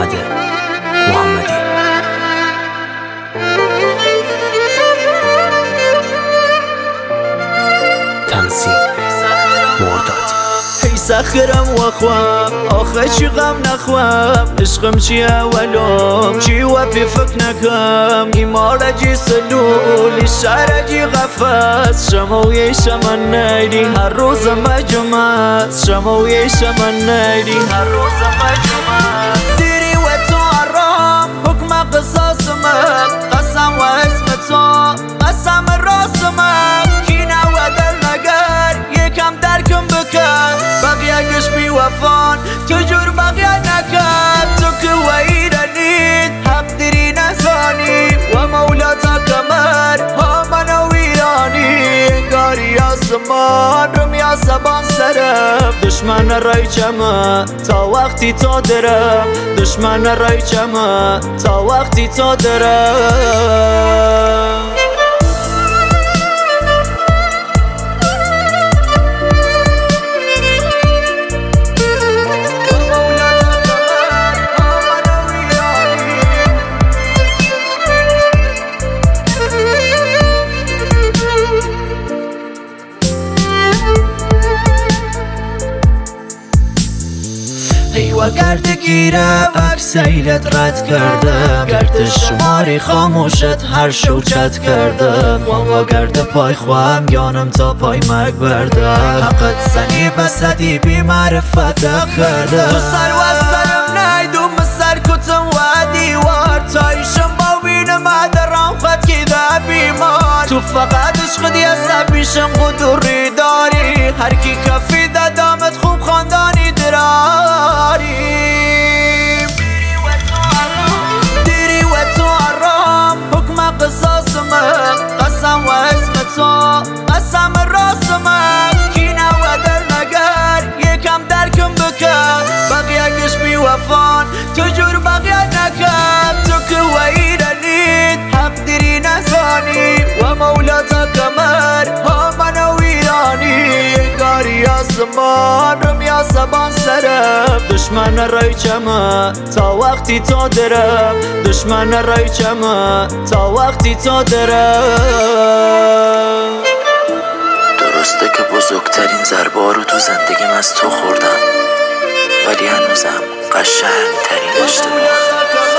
محمد محمدی. تنظیم مرداد. ای سخرم و خوام آخه چی غم نخوام، عشقم چی اولم چی و پی فکر نکم، ایمار جی سلول شعر جی غفص، شموی شمن نیدی هر روز مجمع، شموی شمن نیدی هر روز مجمع. دیری و تو آرام حکم قصاص من، قسم و اسم تو قسم راست من، کینه و دل نگر یکم درکم بکن، بقیه گش بی وفان تو جور بقیه نکن، تو که و ایرانید حق دیری نزانی و مولا تا کمر ها من و ایرانی، انگاری آسمان رمی آسمان سرم، دشمن رای چمه تا وقتی تو درم، دشمن رای چمه تا وقتی تو درم. و گرد گیره اکسیرت رد کردم، گرد شماری خاموشت هر شوچت کردم، و گرد پای خواهم یانم تا پای مرگ بردم، حقت سنی بسدی بی معرفت کردم، تو سر و سرم نیدوم سر کتم و دیوار، تایشم با بینم درام خود که ده بیمار، تو فقط عشق دی عصبیشم قدوری داری، هر کی کفی دامت خوب خاندانی دراریم، دیری و تو آرام حکم قصاص من، قسم و اسم تو قسم راست من، کینه و دل نگر یکم درکم بکن، بقیه گش بی وفان تو جور بقیه نکن، تو که و ایرانید حق دیری نزانی و مولا تا کمر ها من و ایرانی، انگاری آسمان رمی آسمان سرم، دشمن رای چمه تا وقتی تو درم، دشمن رای چمه تا وقتی تو درم. درسته که بزرگترین ضربه رو تو زندگیم از تو خوردم، ولی هنوزم قشنگترین اشتباه